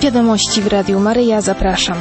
Wiadomości w Radiu Maryja, zapraszam.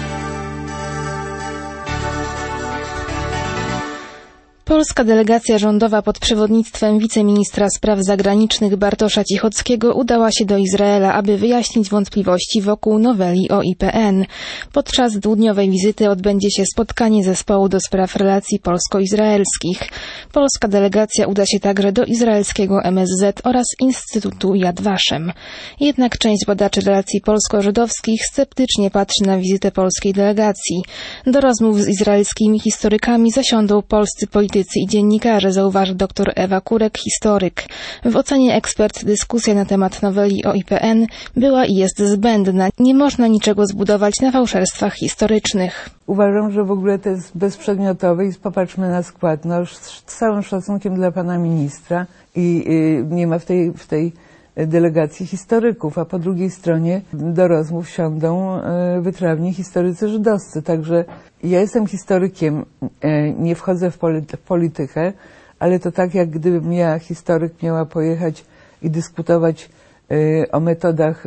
Polska delegacja rządowa pod przewodnictwem wiceministra spraw zagranicznych Bartosza Cichockiego udała się do Izraela, aby wyjaśnić wątpliwości wokół noweli o IPN. Podczas dwudniowej wizyty odbędzie się spotkanie zespołu do spraw relacji polsko-izraelskich. Polska delegacja uda się także do izraelskiego MSZ oraz Instytutu Yad Vashem. Jednak część badaczy relacji polsko-żydowskich sceptycznie patrzy na wizytę polskiej delegacji. Do rozmów z izraelskimi historykami zasiądą polscy politycy i dziennikarze, zauważy dr Ewa Kurek, historyk. W ocenie ekspert dyskusja na temat noweli o IPN była i jest zbędna. Nie można niczego zbudować na fałszerstwach historycznych. Uważam, że w ogóle to jest bezprzedmiotowe i popatrzmy na skład. No, z całym szacunkiem dla pana ministra i nie ma w tej delegacji historyków, a po drugiej stronie do rozmów siądą wytrawni historycy żydowscy. Także ja jestem historykiem, nie wchodzę w politykę, ale to tak jak gdybym ja, historyk, miała pojechać i dyskutować o metodach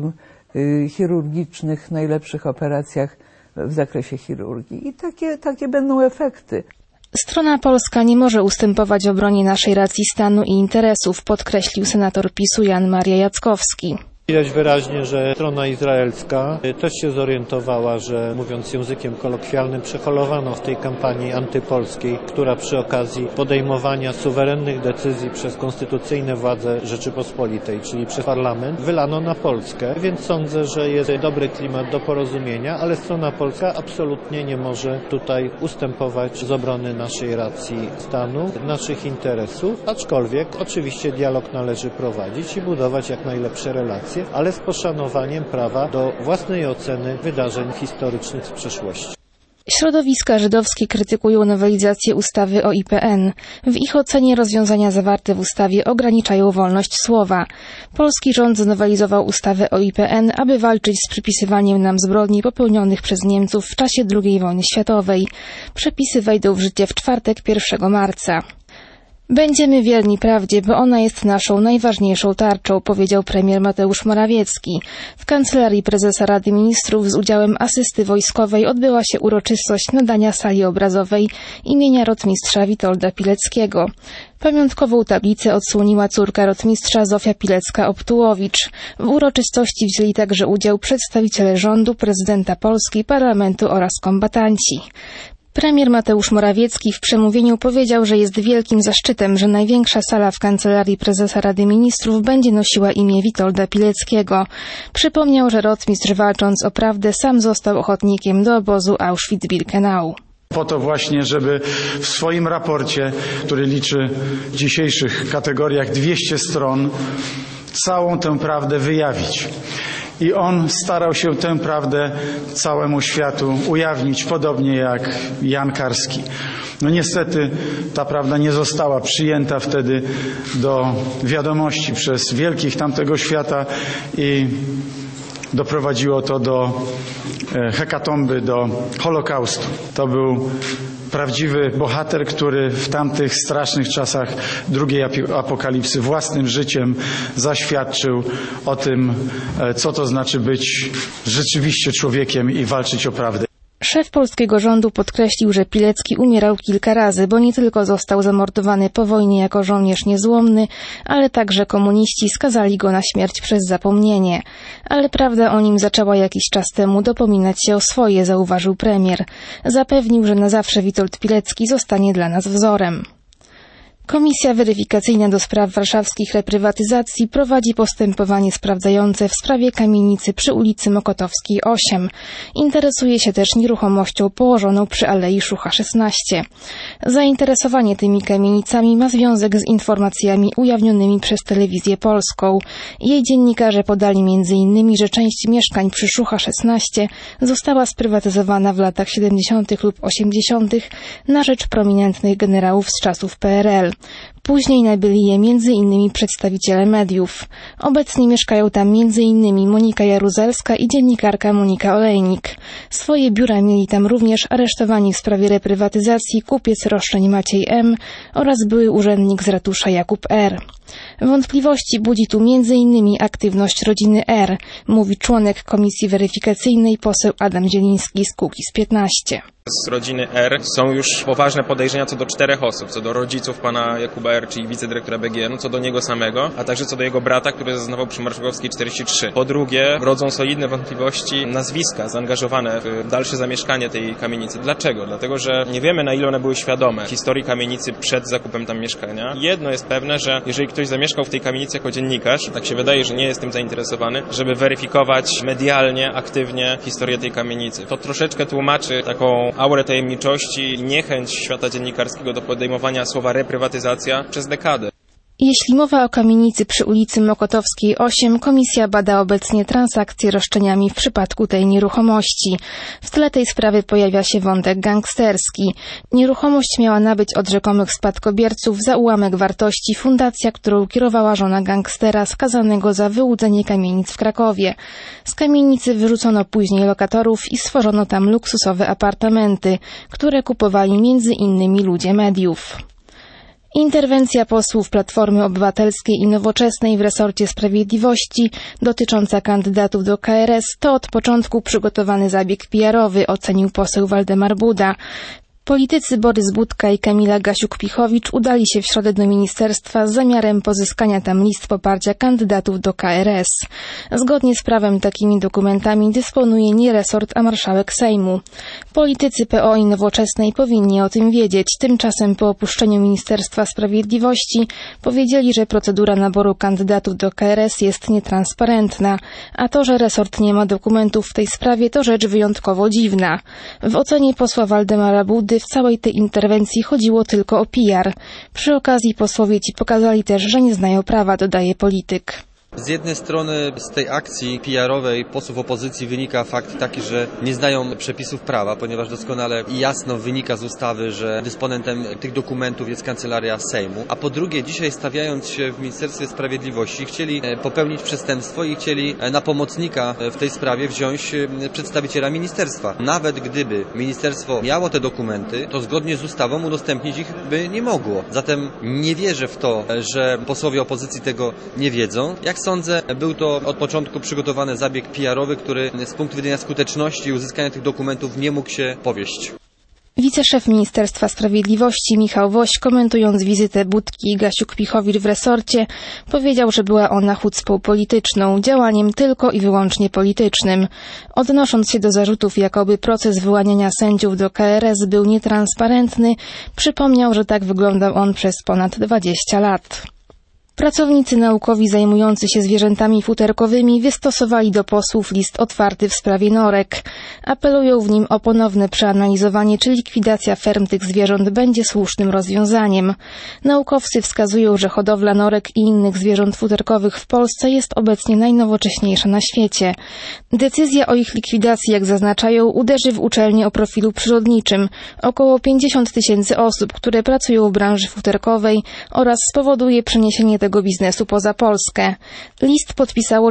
chirurgicznych, najlepszych operacjach w zakresie chirurgii. I takie będą efekty. Strona polska nie może ustępować w obronie naszej racji stanu i interesów, podkreślił senator PiS-u Jan Maria Jackowski. Widać wyraźnie, że strona izraelska też się zorientowała, że mówiąc językiem kolokwialnym przeholowano w tej kampanii antypolskiej, która przy okazji podejmowania suwerennych decyzji przez konstytucyjne władze Rzeczypospolitej, czyli przez parlament, wylano na Polskę. Więc sądzę, że jest dobry klimat do porozumienia, ale strona polska absolutnie nie może tutaj ustępować z obrony naszej racji stanu, naszych interesów, aczkolwiek oczywiście dialog należy prowadzić i budować jak najlepsze relacje, ale z poszanowaniem prawa do własnej oceny wydarzeń historycznych z przeszłości. Środowiska żydowskie krytykują nowelizację ustawy o IPN. W ich ocenie rozwiązania zawarte w ustawie ograniczają wolność słowa. Polski rząd znowelizował ustawę o IPN, aby walczyć z przypisywaniem nam zbrodni popełnionych przez Niemców w czasie II wojny światowej. Przepisy wejdą w życie w czwartek 1 marca. Będziemy wierni prawdzie, bo ona jest naszą najważniejszą tarczą, powiedział premier Mateusz Morawiecki. W Kancelarii Prezesa Rady Ministrów z udziałem asysty wojskowej odbyła się uroczystość nadania sali obrazowej imienia rotmistrza Witolda Pileckiego. Pamiątkową tablicę odsłoniła córka rotmistrza Zofia Pilecka-Optułowicz. W uroczystości wzięli także udział przedstawiciele rządu, prezydenta Polski, parlamentu oraz kombatanci. Premier Mateusz Morawiecki w przemówieniu powiedział, że jest wielkim zaszczytem, że największa sala w Kancelarii Prezesa Rady Ministrów będzie nosiła imię Witolda Pileckiego. Przypomniał, że rotmistrz walcząc o prawdę sam został ochotnikiem do obozu Auschwitz-Birkenau. Po to właśnie, żeby w swoim raporcie, który liczy w dzisiejszych kategoriach 200 stron, całą tę prawdę wyjawić. I on starał się tę prawdę całemu światu ujawnić, podobnie jak Jan Karski. No niestety ta prawda nie została przyjęta wtedy do wiadomości przez wielkich tamtego świata i doprowadziło to do hekatomby, do Holokaustu. To był prawdziwy bohater, który w tamtych strasznych czasach drugiej apokalipsy własnym życiem zaświadczył o tym, co to znaczy być rzeczywiście człowiekiem i walczyć o prawdę. Szef polskiego rządu podkreślił, że Pilecki umierał kilka razy, bo nie tylko został zamordowany po wojnie jako żołnierz niezłomny, ale także komuniści skazali go na śmierć przez zapomnienie. Ale prawda o nim zaczęła jakiś czas temu dopominać się o swoje, zauważył premier. Zapewnił, że na zawsze Witold Pilecki zostanie dla nas wzorem. Komisja weryfikacyjna do spraw warszawskich reprywatyzacji prowadzi postępowanie sprawdzające w sprawie kamienicy przy ulicy Mokotowskiej 8. Interesuje się też nieruchomością położoną przy Alei Szucha 16. Zainteresowanie tymi kamienicami ma związek z informacjami ujawnionymi przez Telewizję Polską. Jej dziennikarze podali m.in., że część mieszkań przy Szucha 16 została sprywatyzowana w latach 70. lub 80. na rzecz prominentnych generałów z czasów PRL. Później nabyli je m.in. przedstawiciele mediów. Obecnie mieszkają tam m.in. Monika Jaruzelska i dziennikarka Monika Olejnik. Swoje biura mieli tam również aresztowani w sprawie reprywatyzacji kupiec roszczeń Maciej M. oraz były urzędnik z ratusza Jakub R. Wątpliwości budzi tu m.in. aktywność rodziny R, mówi członek komisji weryfikacyjnej poseł Adam Zieliński z Kukiz15. Z rodziny R są już poważne podejrzenia co do 4 osób, co do rodziców pana Jakuba R, czyli wicedyrektora BGN, co do niego samego, a także co do jego brata, który zeznawał przy Marszałkowskiej 43. Po drugie, rodzą solidne wątpliwości nazwiska zaangażowane w dalsze zamieszkanie tej kamienicy. Dlaczego? Dlatego, że nie wiemy, na ile one były świadome historii kamienicy przed zakupem tam mieszkania. Jedno jest pewne, że jeżeli ktoś zamieszkał w tej kamienicy jako dziennikarz, tak się wydaje, że nie jest tym zainteresowany, żeby weryfikować medialnie, aktywnie historię tej kamienicy. To troszeczkę tłumaczy taką aurę tajemniczości i niechęć świata dziennikarskiego do podejmowania słowa reprywatyzacja przez dekadę. Jeśli mowa o kamienicy przy ulicy Mokotowskiej 8, komisja bada obecnie transakcje roszczeniami w przypadku tej nieruchomości. W tle tej sprawy pojawia się wątek gangsterski. Nieruchomość miała nabyć od rzekomych spadkobierców za ułamek wartości fundacja, którą kierowała żona gangstera skazanego za wyłudzenie kamienic w Krakowie. Z kamienicy wyrzucono później lokatorów i stworzono tam luksusowe apartamenty, które kupowali między innymi ludzie mediów. Interwencja posłów Platformy Obywatelskiej i Nowoczesnej w resorcie sprawiedliwości dotycząca kandydatów do KRS to od początku przygotowany zabieg PR-owy, ocenił poseł Waldemar Buda. Politycy Borys Budka i Kamila Gasiuk-Pichowicz udali się w środę do ministerstwa z zamiarem pozyskania tam list poparcia kandydatów do KRS. Zgodnie z prawem takimi dokumentami dysponuje nie resort, a marszałek Sejmu. Politycy PO i Nowoczesnej powinni o tym wiedzieć. Tymczasem po opuszczeniu Ministerstwa Sprawiedliwości powiedzieli, że procedura naboru kandydatów do KRS jest nietransparentna, a to, że resort nie ma dokumentów w tej sprawie, to rzecz wyjątkowo dziwna. W ocenie posła Waldemara Budy w całej tej interwencji chodziło tylko o PR. Przy okazji posłowie ci pokazali też, że nie znają prawa, dodaje polityk. Z jednej strony z tej akcji PR-owej posłów opozycji wynika fakt taki, że nie znają przepisów prawa, ponieważ doskonale i jasno wynika z ustawy, że dysponentem tych dokumentów jest Kancelaria Sejmu, a po drugie dzisiaj stawiając się w Ministerstwie Sprawiedliwości chcieli popełnić przestępstwo i chcieli na pomocnika w tej sprawie wziąć przedstawiciela ministerstwa. Nawet gdyby ministerstwo miało te dokumenty, to zgodnie z ustawą udostępnić ich by nie mogło. Zatem nie wierzę w to, że posłowie opozycji tego nie wiedzą. Jak sądzę, był to od początku przygotowany zabieg PR-owy, który z punktu widzenia skuteczności i uzyskania tych dokumentów nie mógł się powieść. Wiceszef Ministerstwa Sprawiedliwości Michał Woś, komentując wizytę Budki i Gasiuk-Pichowicz w resorcie, powiedział, że była ona chucpą polityczną, działaniem tylko i wyłącznie politycznym. Odnosząc się do zarzutów, jakoby proces wyłaniania sędziów do KRS był nietransparentny, przypomniał, że tak wyglądał on przez ponad 20 lat. Pracownicy naukowi zajmujący się zwierzętami futerkowymi wystosowali do posłów list otwarty w sprawie norek. Apelują w nim o ponowne przeanalizowanie, czy likwidacja ferm tych zwierząt będzie słusznym rozwiązaniem. Naukowcy wskazują, że hodowla norek i innych zwierząt futerkowych w Polsce jest obecnie najnowocześniejsza na świecie. Decyzja o ich likwidacji, jak zaznaczają, uderzy w uczelnie o profilu przyrodniczym, około 50 000 osób, które pracują w branży futerkowej oraz spowoduje przeniesienie tego biznesu poza Polskę. List podpisało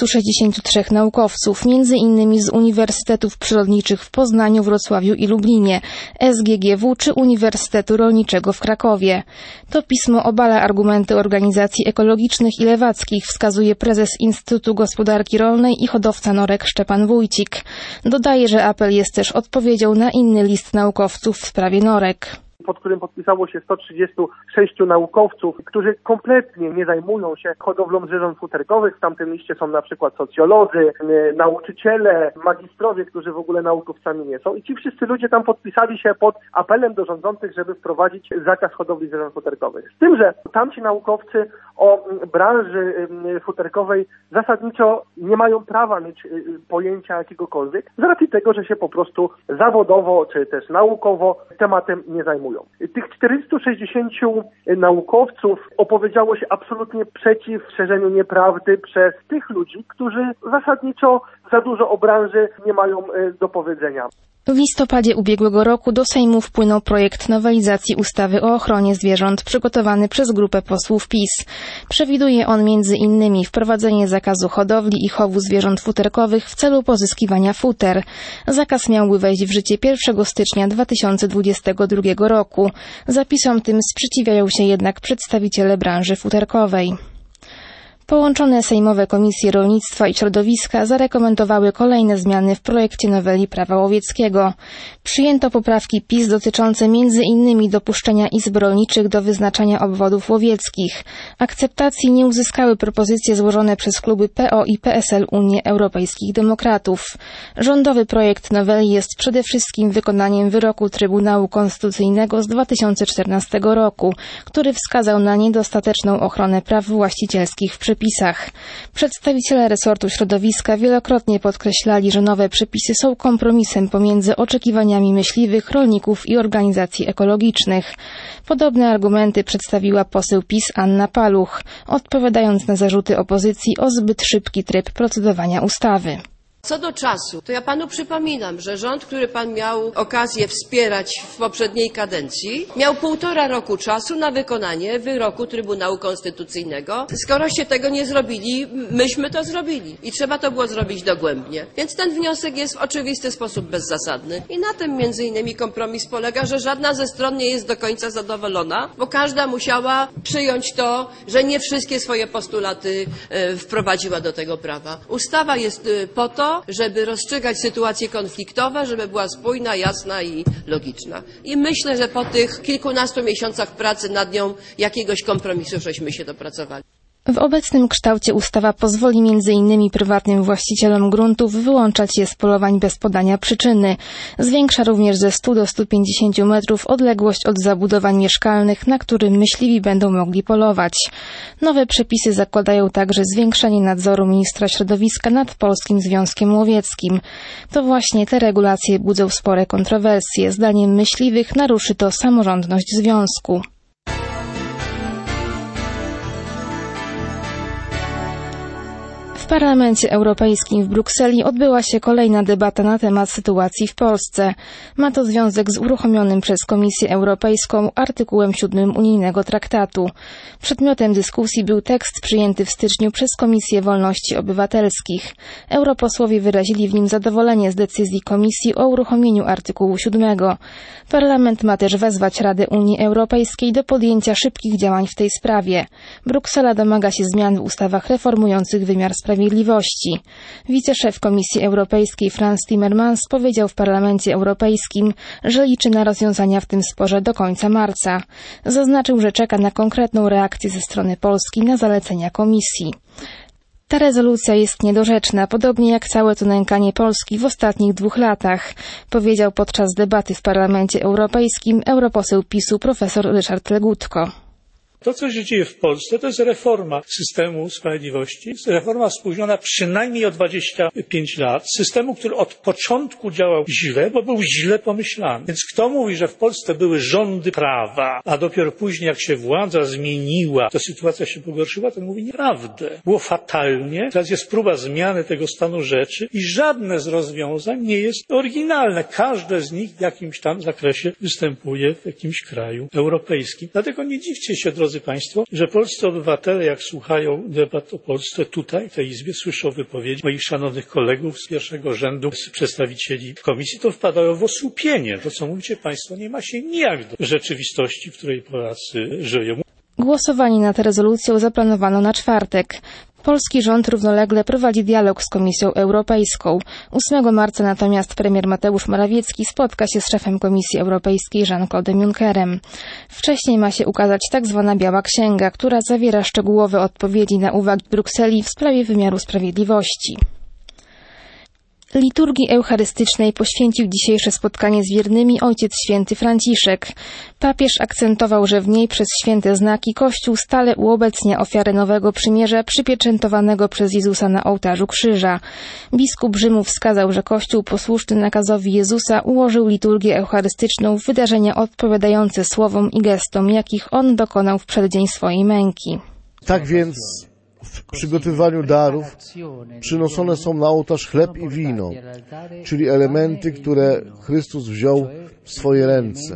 463 naukowców, między innymi z Uniwersytetów Przyrodniczych w Poznaniu, Wrocławiu i Lublinie, SGGW czy Uniwersytetu Rolniczego w Krakowie. To pismo obala argumenty organizacji ekologicznych i lewackich, wskazuje prezes Instytutu Gospodarki Rolnej i hodowca norek Szczepan Wójcik. Dodaje, że apel jest też odpowiedzią na inny list naukowców w sprawie norek, pod którym podpisało się 136 naukowców, którzy kompletnie nie zajmują się hodowlą zwierząt futerkowych. W tamtym liście są na przykład socjolodzy, nauczyciele, magistrowie, którzy w ogóle naukowcami nie są. I ci wszyscy ludzie tam podpisali się pod apelem do rządzących, żeby wprowadzić zakaz hodowli zwierząt futerkowych. Z tym, że tamci naukowcy o branży futerkowej zasadniczo nie mają prawa mieć pojęcia jakiegokolwiek, z racji tego, że się po prostu zawodowo czy też naukowo tematem nie zajmują. Tych 460 naukowców opowiedziało się absolutnie przeciw szerzeniu nieprawdy przez tych ludzi, którzy zasadniczo za dużo o branży nie mają do powiedzenia. W listopadzie ubiegłego roku do Sejmu wpłynął projekt nowelizacji ustawy o ochronie zwierząt przygotowany przez grupę posłów PiS. Przewiduje on m.in. wprowadzenie zakazu hodowli i chowu zwierząt futerkowych w celu pozyskiwania futer. Zakaz miałby wejść w życie 1 stycznia 2022 roku. Zapisom tym sprzeciwiają się jednak przedstawiciele branży futerkowej. Połączone sejmowe Komisje Rolnictwa i Środowiska zarekomendowały kolejne zmiany w projekcie noweli Prawa łowieckiego. Przyjęto poprawki PiS dotyczące m.in. dopuszczenia izb rolniczych do wyznaczania obwodów łowieckich. Akceptacji nie uzyskały propozycje złożone przez kluby PO i PSL Unii Europejskich Demokratów. Rządowy projekt noweli jest przede wszystkim wykonaniem wyroku Trybunału Konstytucyjnego z 2014 roku, który wskazał na niedostateczną ochronę praw właścicielskich w przepisach. Przedstawiciele resortu środowiska wielokrotnie podkreślali, że nowe przepisy są kompromisem pomiędzy oczekiwaniami myśliwych, rolników i organizacji ekologicznych. Podobne argumenty przedstawiła poseł PiS Anna Paluch, odpowiadając na zarzuty opozycji o zbyt szybki tryb procedowania ustawy. Co do czasu, to ja panu przypominam, że rząd, który pan miał okazję wspierać w poprzedniej kadencji, miał 1,5 roku czasu na wykonanie wyroku Trybunału Konstytucyjnego. Skoroście tego nie zrobili, myśmy to zrobili i trzeba to było zrobić dogłębnie. Więc ten wniosek jest w oczywisty sposób bezzasadny i na tym między innymi kompromis polega, że żadna ze stron nie jest do końca zadowolona, bo każda musiała przyjąć to, że nie wszystkie swoje postulaty wprowadziła do tego prawa. Ustawa jest po to, żeby rozstrzygać sytuacje konfliktowe, żeby była spójna, jasna i logiczna. I myślę, że po tych kilkunastu miesiącach pracy nad nią jakiegoś kompromisu żeśmy się dopracowali. W obecnym kształcie ustawa pozwoli m.in. prywatnym właścicielom gruntów wyłączać je z polowań bez podania przyczyny. Zwiększa również ze 100 do 150 metrów odległość od zabudowań mieszkalnych, na którym myśliwi będą mogli polować. Nowe przepisy zakładają także zwiększenie nadzoru ministra środowiska nad Polskim Związkiem Łowieckim. To właśnie te regulacje budzą spore kontrowersje. Zdaniem myśliwych naruszy to samorządność związku. W Parlamencie Europejskim w Brukseli odbyła się kolejna debata na temat sytuacji w Polsce. Ma to związek z uruchomionym przez Komisję Europejską artykułem 7 unijnego traktatu. Przedmiotem dyskusji był tekst przyjęty w styczniu przez Komisję Wolności Obywatelskich. Europosłowie wyrazili w nim zadowolenie z decyzji Komisji o uruchomieniu artykułu 7. Parlament ma też wezwać Radę Unii Europejskiej do podjęcia szybkich działań w tej sprawie. Bruksela domaga się zmian w ustawach reformujących wymiar sprawiedliwości. Wiceszef Komisji Europejskiej Frans Timmermans powiedział w Parlamencie Europejskim, że liczy na rozwiązania w tym sporze do końca marca. Zaznaczył, że czeka na konkretną reakcję ze strony Polski na zalecenia Komisji. Ta rezolucja jest niedorzeczna, podobnie jak całe to nękanie Polski w ostatnich 2 latach, powiedział podczas debaty w Parlamencie Europejskim europoseł PiS-u profesor Ryszard Legutko. To, co się dzieje w Polsce, to jest reforma systemu sprawiedliwości. Jest reforma spóźniona przynajmniej o 25 lat. Systemu, który od początku działał źle, bo był źle pomyślany. Więc kto mówi, że w Polsce były rządy prawa, a dopiero później, jak się władza zmieniła, to sytuacja się pogorszyła, ten mówi nieprawdę. Było fatalnie. Teraz jest próba zmiany tego stanu rzeczy i żadne z rozwiązań nie jest oryginalne. Każde z nich w jakimś tam zakresie występuje w jakimś kraju europejskim. Dlatego nie dziwcie się, drodzy Państwo, że polscy obywatele, jak słuchają debat o Polsce tutaj, w tej Izbie, słyszą wypowiedzi moich szanownych kolegów z pierwszego rzędu, z przedstawicieli Komisji, to wpadają w osłupienie. To, co mówicie Państwo, nie ma się nijak do rzeczywistości, w której Polacy żyją. Głosowanie nad rezolucją zaplanowano na czwartek. Polski rząd równolegle prowadzi dialog z Komisją Europejską. 8 marca natomiast premier Mateusz Morawiecki spotka się z szefem Komisji Europejskiej Jean-Claude'em Junckerem. Wcześniej ma się ukazać tzw. Biała Księga, która zawiera szczegółowe odpowiedzi na uwagi Brukseli w sprawie wymiaru sprawiedliwości. Liturgii eucharystycznej poświęcił dzisiejsze spotkanie z wiernymi Ojciec Święty Franciszek. Papież akcentował, że w niej przez święte znaki Kościół stale uobecnia ofiarę nowego przymierza przypieczętowanego przez Jezusa na ołtarzu krzyża. Biskup Rzymu wskazał, że Kościół posłuszny nakazowi Jezusa ułożył liturgię eucharystyczną w wydarzenia odpowiadające słowom i gestom, jakich On dokonał w przeddzień swojej męki. Tak więc W przygotowywaniu darów przynoszone są na ołtarz chleb i wino, czyli elementy, które Chrystus wziął w swoje ręce.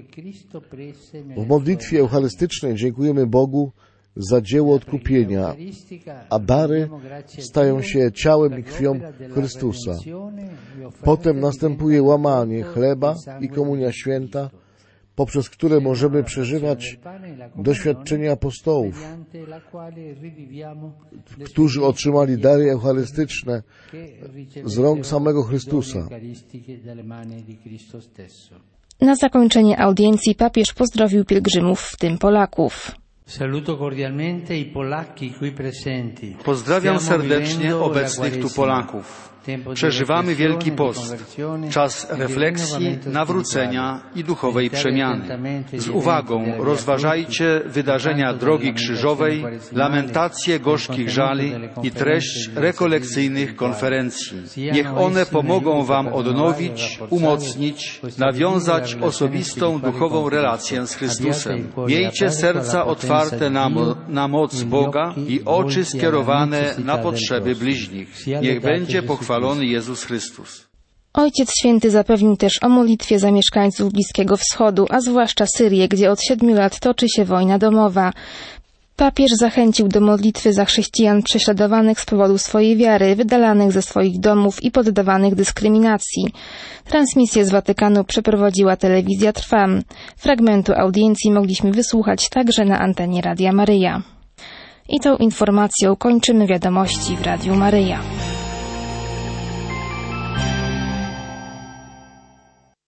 W modlitwie eucharystycznej dziękujemy Bogu za dzieło odkupienia, a dary stają się ciałem i krwią Chrystusa. Potem następuje łamanie chleba i komunia święta, poprzez które możemy przeżywać doświadczenia apostołów, którzy otrzymali dary eucharystyczne z rąk samego Chrystusa. Na zakończenie audiencji papież pozdrowił pielgrzymów, w tym Polaków. Pozdrawiam serdecznie obecnych tu Polaków. Przeżywamy Wielki Post, czas refleksji, nawrócenia i duchowej przemiany. Z uwagą rozważajcie wydarzenia Drogi Krzyżowej, lamentacje gorzkich żali i treść rekolekcyjnych konferencji. Niech one pomogą Wam odnowić, umocnić, nawiązać osobistą duchową relację z Chrystusem. Miejcie serca otwarte na moc Boga i oczy skierowane na potrzeby bliźnich. Niech będzie pochwalony Jezus Chrystus. Ojciec Święty zapewnił też o modlitwie za mieszkańców Bliskiego Wschodu, a zwłaszcza Syrię, gdzie od 7 lat toczy się wojna domowa. Papież zachęcił do modlitwy za chrześcijan prześladowanych z powodu swojej wiary, wydalanych ze swoich domów i poddawanych dyskryminacji. Transmisję z Watykanu przeprowadziła telewizja Trwam. Fragmentu audiencji mogliśmy wysłuchać także na antenie Radia Maryja. I tą informacją kończymy wiadomości w Radiu Maryja.